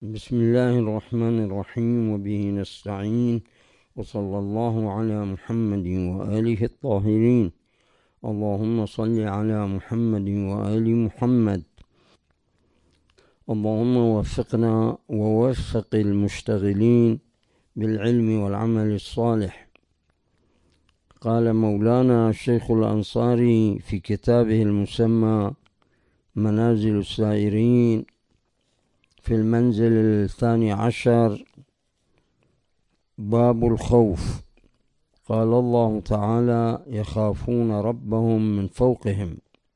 بسم الله الرحمن الرحيم وبه نستعين وصلى الله على محمد وآله الطاهرين. اللهم صل على محمد وآل محمد. اللهم وفقنا ووفق المشتغلين بالعلم والعمل الصالح. قال مولانا الشيخ الأنصاري في كتابه المسمى منازل السائرين في المنزل 12 باب الخوف. قال الله تعالى: يخافون ربهم من فوقهم.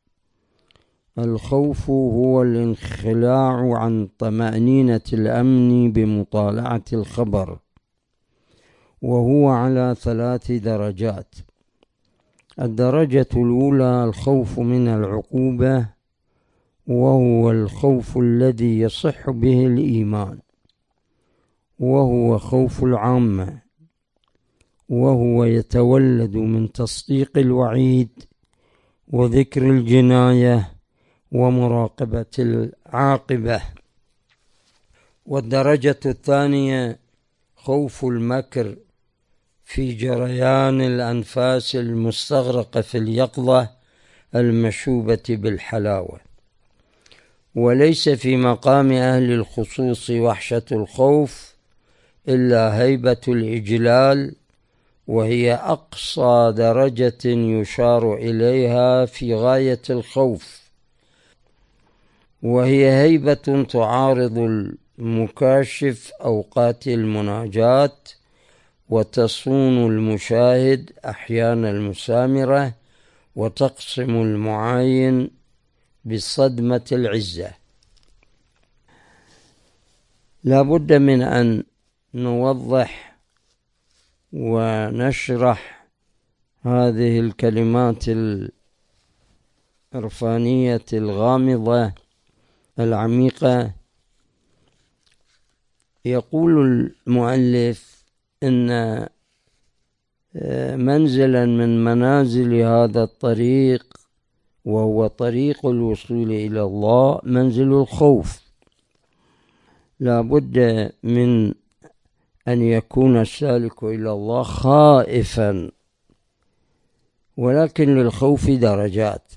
الخوف هو الانخلاع عن طمأنينة الأمن بمطالعة الخبر، وهو على 3 درجات. الدرجة الأولى الخوف من العقوبة، وهو الخوف الذي يصح به الإيمان، وهو خوف العامة، وهو يتولد من تصديق الوعيد وذكر الجناية ومراقبة العاقبة. والدرجة الثانية خوف المكر في جريان الأنفاس المستغرقة في اليقظة المشوبة بالحلاوة. وليس في مقام أهل الخصوص وحشة الخوف إلا هيبة الإجلال، وهي أقصى درجة يشار إليها في غاية الخوف، وهي هيبة تعارض المكاشف أوقات المناجات، وتصون المشاهد أحيان المسامرة، وتقسم المعاين بصدمة العزة. لا بد من أن نوضح ونشرح هذه الكلمات العرفانية الغامضة العميقة. يقول المؤلف إن منزلا من منازل هذا الطريق، وهو طريق الوصول إلى الله، منزل الخوف. لا بد من أن يكون السالك إلى الله خائفا، ولكن للخوف درجات.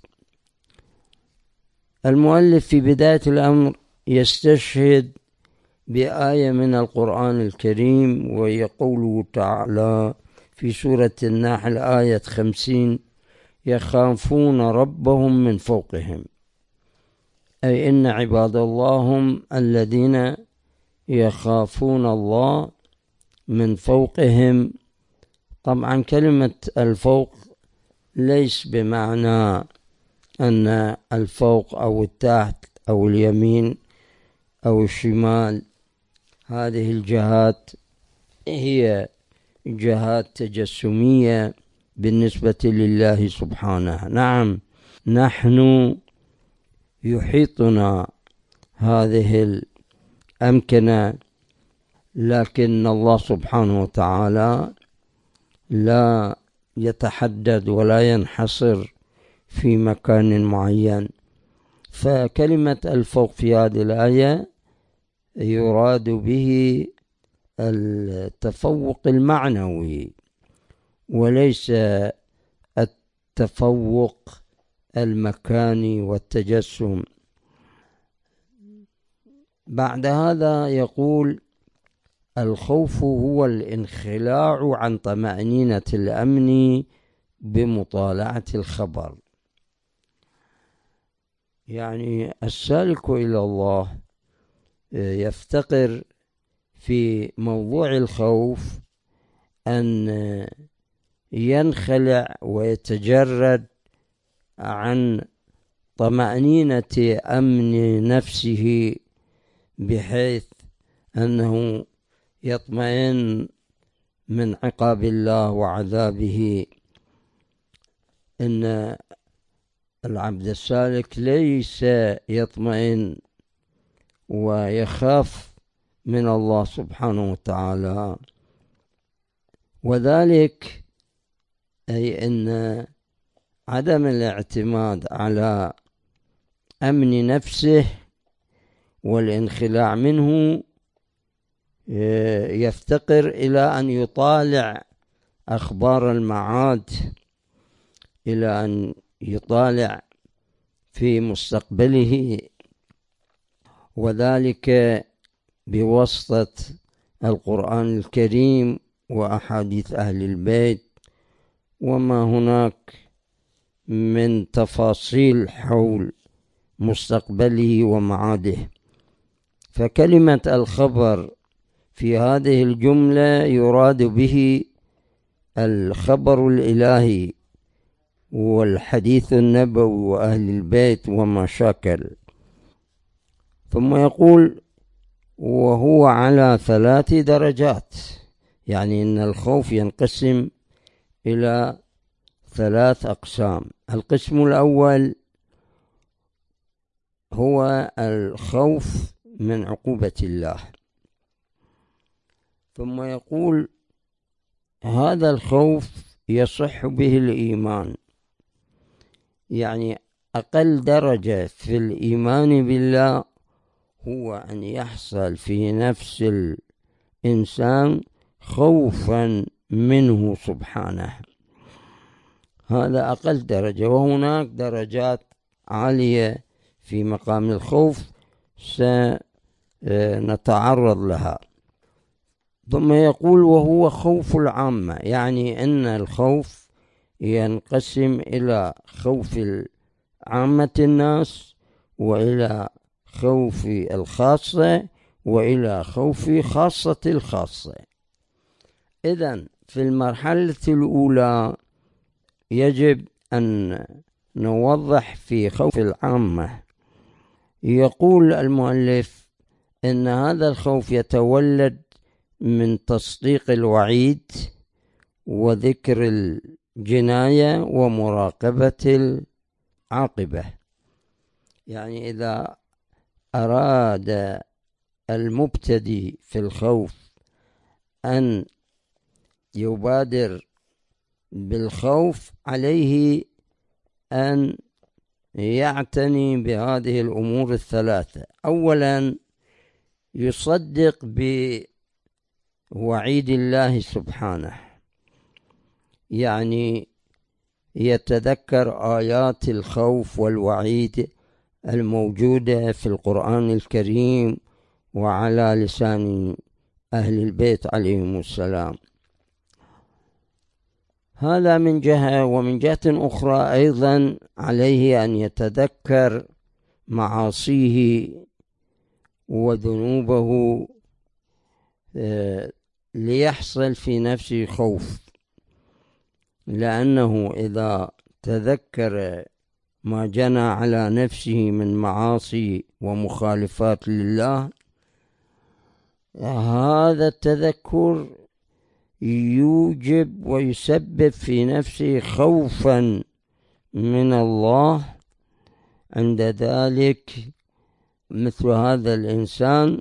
المؤلف في بداية الأمر يستشهد بآية من القرآن الكريم، وهي قوله تعالى في سورة النحل آية 50: يخافون ربهم من فوقهم، أي إن عباد الله هم الذين يخافون الله من فوقهم. طبعا كلمة الفوق ليس بمعنى أن الفوق أو التحت أو اليمين أو الشمال. هذه الجهات هي جهات تجسمية بالنسبة لله سبحانه. نعم، نحن يحيطنا هذه الأمكنة، لكن الله سبحانه وتعالى لا يتحدد ولا ينحصر في مكان معين. فكلمة الفوق في هذه الآية يراد به التفوق المعنوي، وليس التفوق المكاني والتجسم. بعد هذا يقول: الخوف هو الانخلاع عن طمأنينة الأمن بمطالعة الخبر. يعني السالك إلى الله يفتقر في موضوع الخوف أن ينخلع ويتجرد عن طمأنينة أمن نفسه، بحيث أنه يطمئن من عقاب الله وعذابه. إن العبد السالك ليس يطمئن ويخاف من الله سبحانه وتعالى، وذلك أي أن عدم الاعتماد على أمن نفسه والانخلاع منه يفتقر إلى أن يطالع أخبار المعاد، إلى أن يطالع في مستقبله، وذلك بواسطة القرآن الكريم وأحاديث أهل البيت وما هناك من تفاصيل حول مستقبله ومعاده. فكلمة الخبر في هذه الجملة يراد به الخبر الإلهي والحديث النبوي وأهل البيت وما شاكل. ثم يقول وهو على 3 درجات، يعني أن الخوف ينقسم إلى 3 أقسام. القسم الأول هو الخوف من عقوبة الله. ثم يقول هذا الخوف يصح به الإيمان، يعني أقل درجة في الإيمان بالله هو أن يحصل في نفس الإنسان خوفا منه سبحانه، هذا أقل درجة. وهناك درجات عالية في مقام الخوف سنتعرض لها. ثم يقول وهو خوف العامة، يعني أن الخوف ينقسم إلى خوف عامة الناس، وإلى خوف الخاصة، وإلى خوف خاصة الخاصة. إذن في المرحلة الأولى يجب أن نوضح في خوف العامة. يقول المؤلف إن هذا الخوف يتولد من تصديق الوعيد وذكر الجناية ومراقبة العاقبة. يعني إذا أراد المبتدئ في الخوف أن يبادر بالخوف، عليه أن يعتني بهذه الأمور ال3. أولا يصدق بوعيد الله سبحانه، يعني يتذكر آيات الخوف والوعيد الموجودة في القرآن الكريم وعلى لسان أهل البيت عليهم السلام. هذا من جهة. ومن جهة أخرى أيضا عليه أن يتذكر معاصيه وذنوبه ليحصل في نفسه خوف، لأنه إذا تذكر ما جنى على نفسه من معاصي ومخالفات لله، هذا التذكر يوجب ويسبب في نفسه خوفا من الله. عند ذلك مثل هذا الإنسان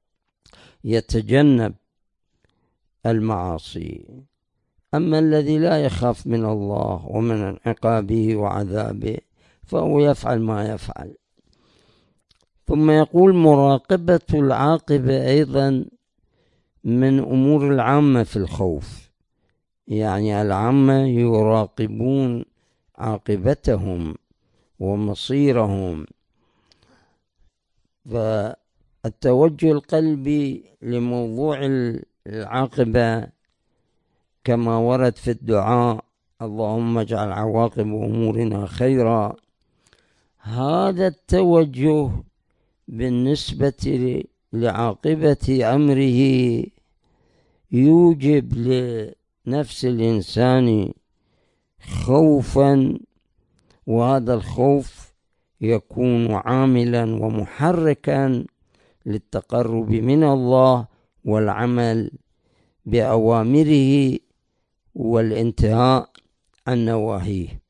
يتجنب المعاصي. أما الذي لا يخاف من الله ومن عقابه وعذابه فهو يفعل ما يفعل. ثم يقول مراقبة العاقبة أيضا من أمور العامة في الخوف، يعني العامة يراقبون عاقبتهم ومصيرهم. فالتوجه القلبي لموضوع العاقبة كما ورد في الدعاء اللهم اجعل عواقب أمورنا خيرا، هذا التوجه بالنسبة لعاقبة أمره يوجب لنفس الإنسان خوفا، وهذا الخوف يكون عاملا ومحركا للتقرب من الله والعمل بأوامره والانتهاء عن نواهيه.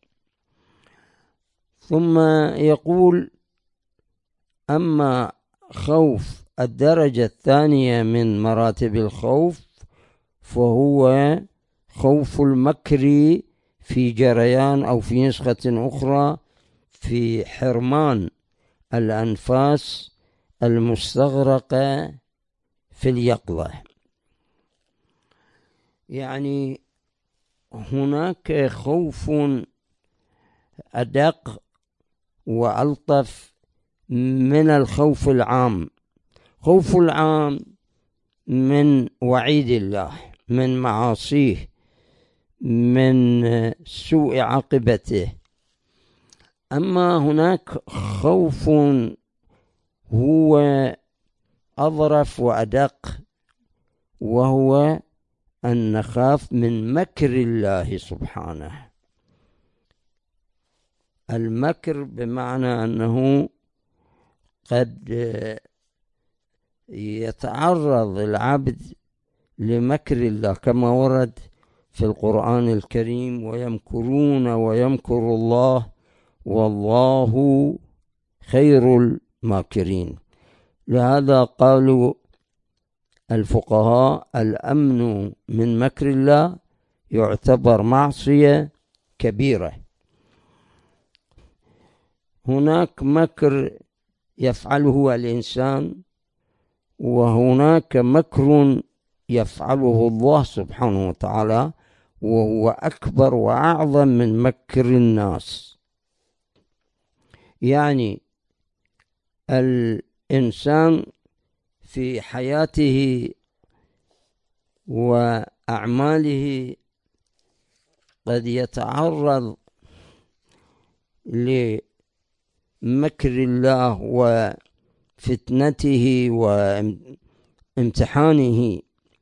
ثم يقول أما خوف الدرجة الثانية من مراتب الخوف فهو خوف المكر في جريان، أو في نسخة أخرى في حرمان الأنفاس المستغرقة في اليقظة. يعني هناك خوف أدق وألطف من الخوف العام. خوف العام من وعيد الله، من معاصيه، من سوء عاقبته. أما هناك خوف هو أظرف وأدق، وهو أن نخاف من مكر الله سبحانه. المكر بمعنى أنه قد يتعرض العبد لمكر الله، كما ورد في القرآن الكريم: ويمكرون ويمكر الله والله خير الماكرين. لهذا قالوا الفقهاء: الأمن من مكر الله يعتبر معصية كبيرة. هناك مكر يفعله الإنسان، وهناك مكر يفعله الله سبحانه وتعالى، وهو أكبر وأعظم من مكر الناس. يعني الإنسان في حياته وأعماله قد يتعرض لمكر الله وفتنته وامتحانه.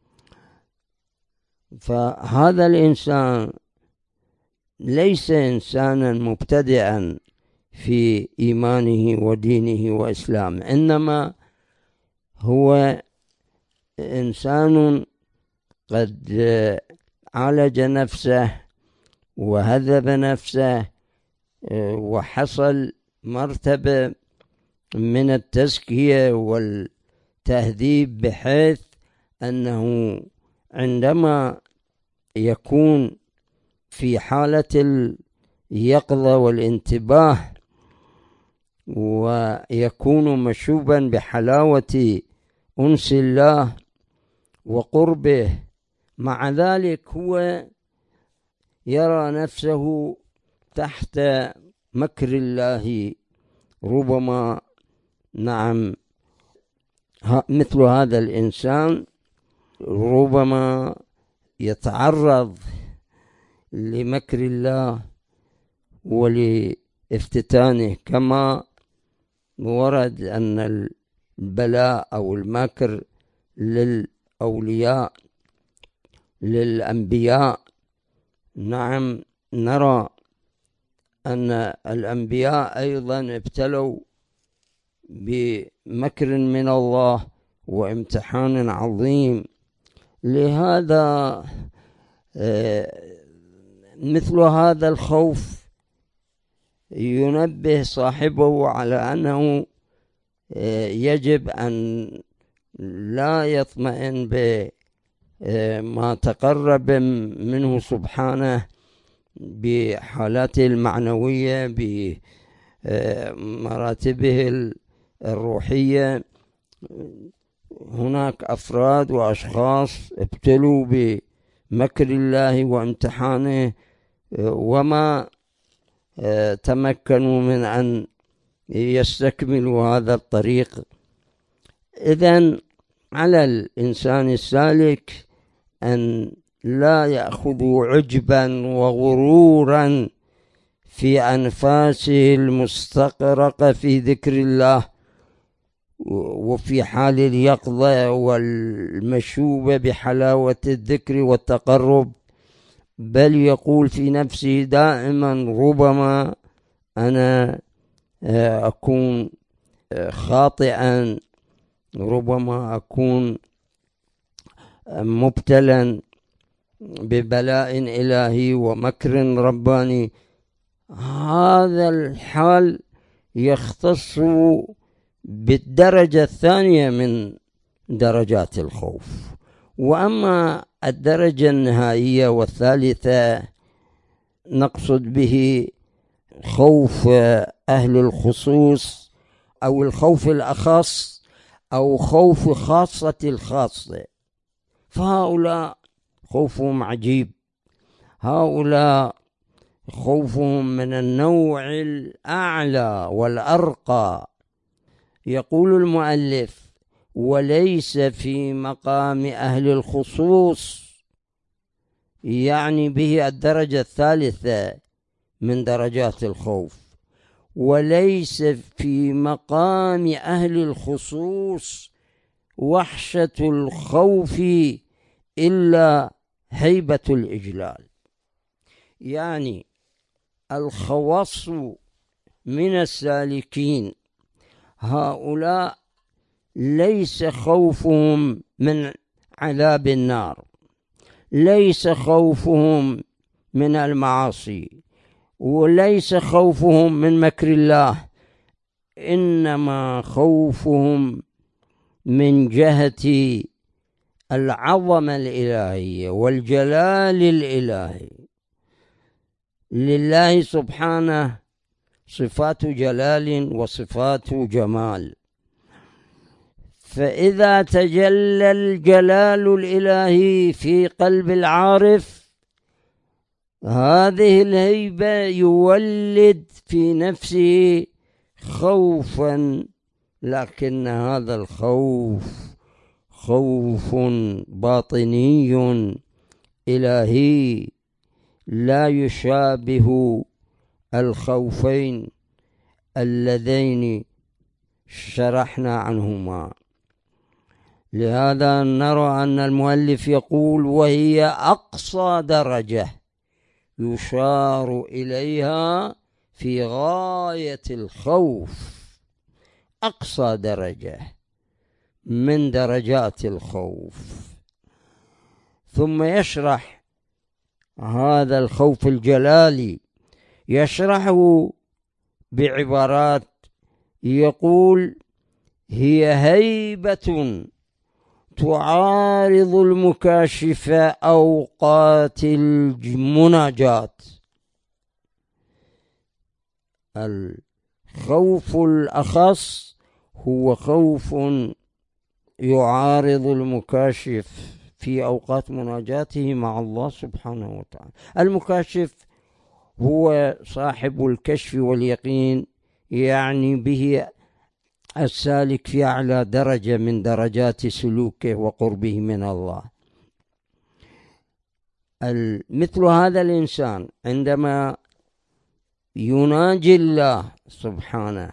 فهذا الإنسان ليس إنسانا مبتدئا في إيمانه ودينه وإسلامه، إنما هو إنسان قد عالج نفسه وهذب نفسه، وحصل مرتبة من التزكية والتهذيب، بحيث أنه عندما يكون في حالة اليقظة والانتباه ويكون مشوبا بحلاوة أنس الله وقربه، مع ذلك هو يرى نفسه تحت مكر الله. ربما مثل هذا الإنسان ربما يتعرض لمكر الله ولافتتانه، كما ورد أن البلاء أو المكر للأولياء للأنبياء. نعم، نرى أن الأنبياء أيضا ابتلوا بمكر من الله وامتحان عظيم. لهذا مثل هذا الخوف ينبه صاحبه على أنه يجب أن لا يطمئن بما تقرب منه سبحانه بحالاته المعنوية، بمراتبه الروحية. هناك أفراد وأشخاص ابتلوا بمكر الله وامتحانه وما تمكنوا من أن يستكملوا هذا الطريق. إذن على الإنسان السالك أن لا يأخذ عجبا وغرورا في أنفاسه المستغرقة في ذكر الله وفي حال اليقظة والمشوبة بحلاوة الذكر والتقرب، بل يقول في نفسه دائما: ربما أنا أكون خاطئا، ربما أكون مبتلا ببلاء إلهي ومكر رباني. هذا الحال يختص بالدرجة الثانية من درجات الخوف. وأما الدرجة النهائية والثالثة نقصد به خوف أهل الخصوص أو الخوف الأخص أو خوف خاصة الخاصة، فهؤلاء خوفهم عجيب، هؤلاء خوفهم من النوع الأعلى والأرقى. يقول المؤلف: وليس في مقام أهل الخصوص، يعني به الدرجة الثالثة من درجات الخوف، وليس في مقام أهل الخصوص وحشة الخوف إلا هيبة الإجلال. يعني الخواص من السالكين هؤلاء ليس خوفهم من عذاب النار، ليس خوفهم من المعاصي، وليس خوفهم من مكر الله، إنما خوفهم من جهة العظمة الإلهية والجلال الإلهي. لله سبحانه صفات جلال وصفات جمال، فإذا تجلى الجلال الإلهي في قلب العارف، هذه الهيبة يولد في نفسه خوفا، لكن هذا الخوف خوف باطني إلهي لا يشابه الخوفين اللذين شرحنا عنهما. لهذا نرى أن المؤلف يقول: وهي أقصى درجة يشار إليها في غاية الخوف، أقصى درجة من درجات الخوف. ثم يشرح هذا الخوف الجلالي، يشرحه بعبارات، يقول: هي هيبة تعارض المكاشف أوقات المناجات. الخوف الأخص هو خوف يعارض المكاشف في أوقات مناجاته مع الله سبحانه وتعالى. المكاشف هو صاحب الكشف واليقين، يعني به السالك في أعلى درجة من درجات سلوكه وقربه من الله. مثل هذا الإنسان عندما يناجي الله سبحانه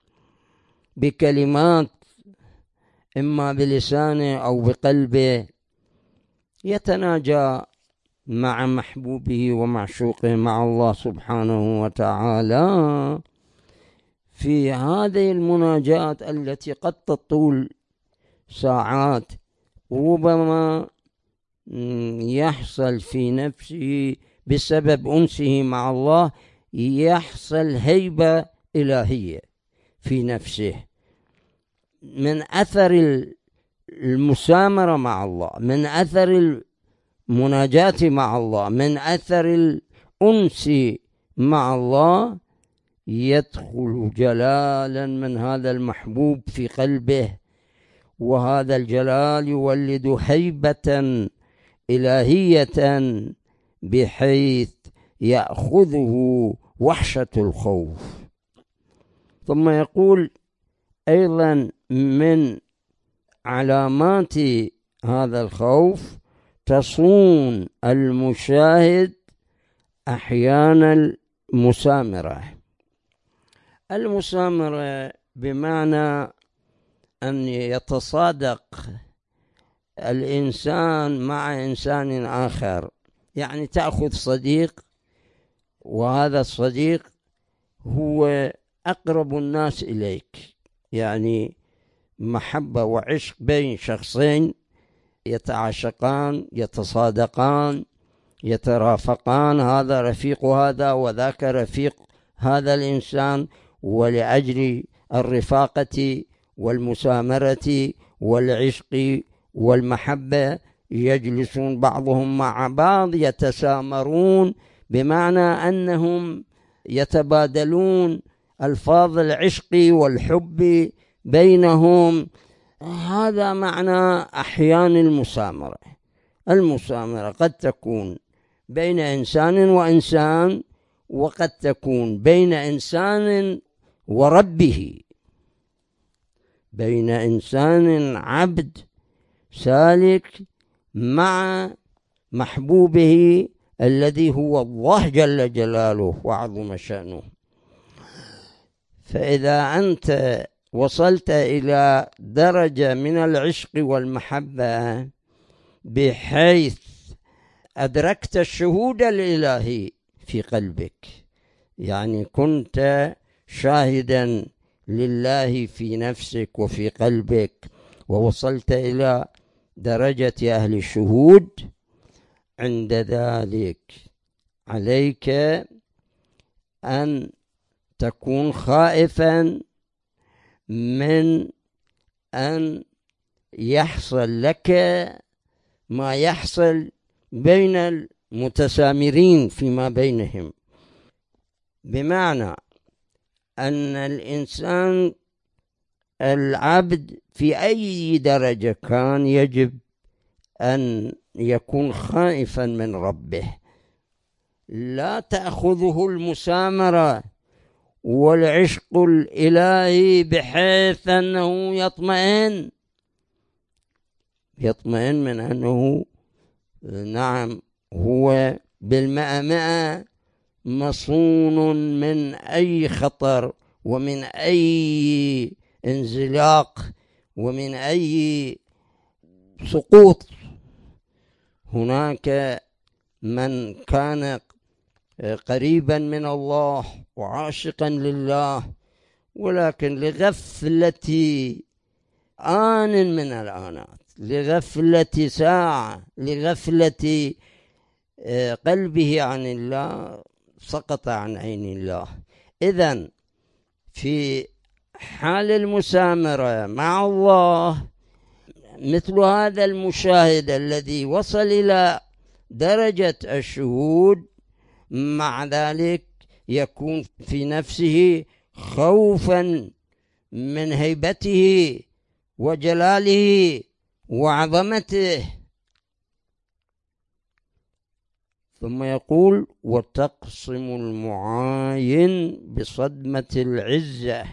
بكلمات إما بلسانه أو بقلبه، يتناجى مع محبوبه ومعشوقه مع الله سبحانه وتعالى. في هذه المناجاة التي قد تطول ساعات، ربما يحصل في نفسه بسبب أنسه مع الله، يحصل هيبة إلهية في نفسه من أثر المسامرة مع الله، من أثر المناجاة مع الله، من أثر الأنس مع الله، يدخل جلالا من هذا المحبوب في قلبه، وهذا الجلال يولد هيبة إلهية بحيث يأخذه وحشة الخوف. ثم يقول أيضا: من علامات هذا الخوف تصون المشاهد أحيانا المسامرة. المسامرة بمعنى أن يتصادق الإنسان مع إنسان آخر، يعني تأخذ صديق، وهذا الصديق هو أقرب الناس إليك، يعني محبة وعشق بين شخصين يتعاشقان، يتصادقان، يترافقان، هذا رفيق هذا وذاك رفيق هذا الإنسان، ولأجل الرفاقة والمسامرة والعشق والمحبة يجلسون بعضهم مع بعض، يتسامرون، بمعنى أنهم يتبادلون ألفاظ العشق والحب بينهم، هذا معنى أحيان المسامرة. المسامرة قد تكون بين إنسان وإنسان، وقد تكون بين إنسان وربه، بين إنسان عبد سالك مع محبوبه الذي هو الله جل جلاله وعظم شأنه. فإذا أنت وصلت إلى درجة من العشق والمحبة بحيث أدركت الشهود الإلهي في قلبك، يعني كنت شاهدا لله في نفسك وفي قلبك، ووصلت إلى درجة أهل الشهود، عند ذلك عليك أن تكون خائفا من أن يحصل لك ما يحصل بين المتسامرين فيما بينهم، بمعنى أن الإنسان العبد في أي درجة كان يجب أن يكون خائفا من ربه، لا تأخذه المسامرة والعشق الإلهي بحيث أنه يطمئن من أنه نعم هو بالمئة مصون من أي خطر ومن أي انزلاق ومن أي سقوط. هناك من كان قريبا من الله وعاشقا لله، ولكن لغفلة آن من الآنات، لغفلة ساعة، لغفلة قلبه عن الله، سقط عن عين الله. إذن في حال المسامرة مع الله مثل هذا المشاهد الذي وصل إلى درجة الشهود، مع ذلك يكون في نفسه خوفا من هيبته وجلاله وعظمته. ثم يقول: وتقسم المعاين بصدمة العزة.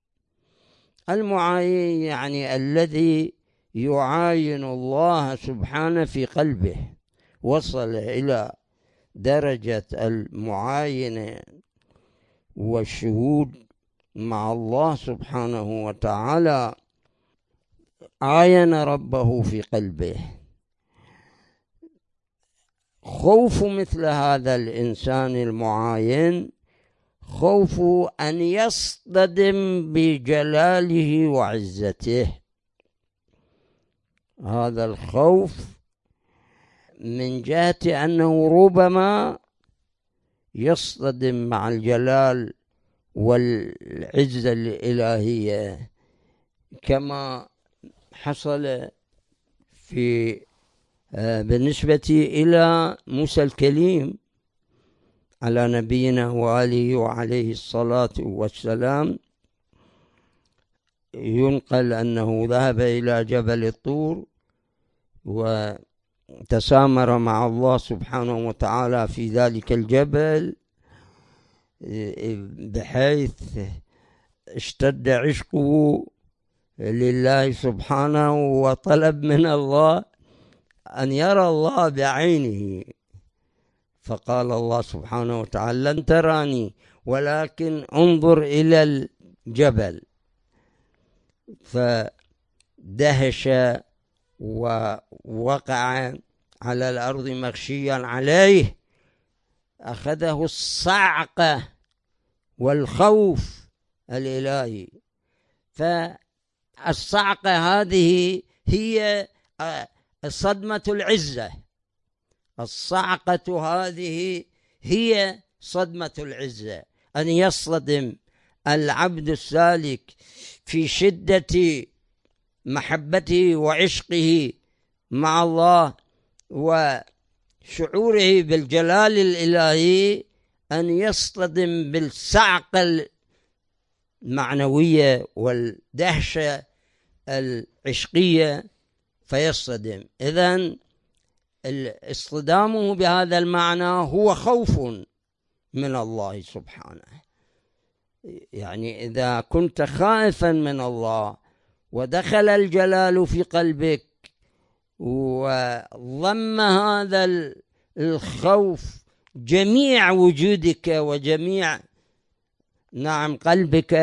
المعاين يعني الذي يعاين الله سبحانه في قلبه، وصل إلى درجة المعاينة والشهود مع الله سبحانه وتعالى، عاين ربه في قلبه. خوف مثل هذا الإنسان المعاين خوف أن يصطدم بجلاله وعزته. هذا الخوف من جهة أنه ربما يصطدم مع الجلال والعزة الإلهية، كما حصل بالنسبة إلى موسى الكليم على نبينا وآله وعليه الصلاة والسلام. ينقل أنه ذهب إلى جبل الطور وتسامر مع الله سبحانه وتعالى في ذلك الجبل، بحيث اشتد عشقه لله سبحانه، وطلب من الله أن يرى الله بعينه. فقال الله سبحانه وتعالى: لن تراني ولكن انظر إلى الجبل. فدهش ووقع على الأرض مغشيا عليه، أخذه الصعقة والخوف الإلهي. فالصعقة هذه هي صدمة العزة، الصعقة هذه هي صدمة العزة، أن يصطدم العبد السالك في شدة محبته وعشقه مع الله وشعوره بالجلال الإلهي، أن يصطدم بالصعقة المعنوية والدهشة عشقية فيصطدم. إذن اصطدامه بهذا المعنى هو خوف من الله سبحانه. يعني إذا كنت خائفا من الله ودخل الجلال في قلبك وضم هذا الخوف جميع وجودك وجميع قلبك،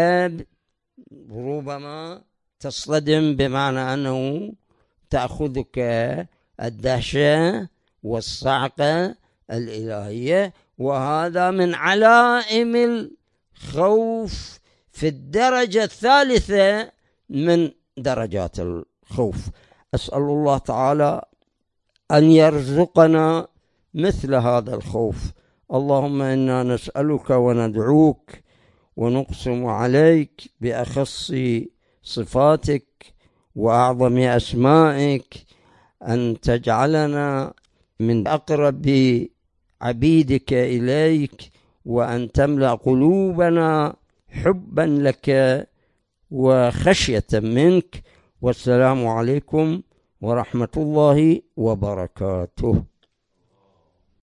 ربما تصطدم، بمعنى أنه تأخذك الدهشة والصعقة الإلهية، وهذا من علائم الخوف في الدرجة الثالثة من درجات الخوف. أسأل الله تعالى أن يرزقنا مثل هذا الخوف. اللهم إنا نسألك وندعوك ونقسم عليك بأخص صفاتك وأعظم أسمائك أن تجعلنا من أقرب عبيدك إليك، وأن تملأ قلوبنا حبا لك وخشية منك. والسلام عليكم ورحمة الله وبركاته.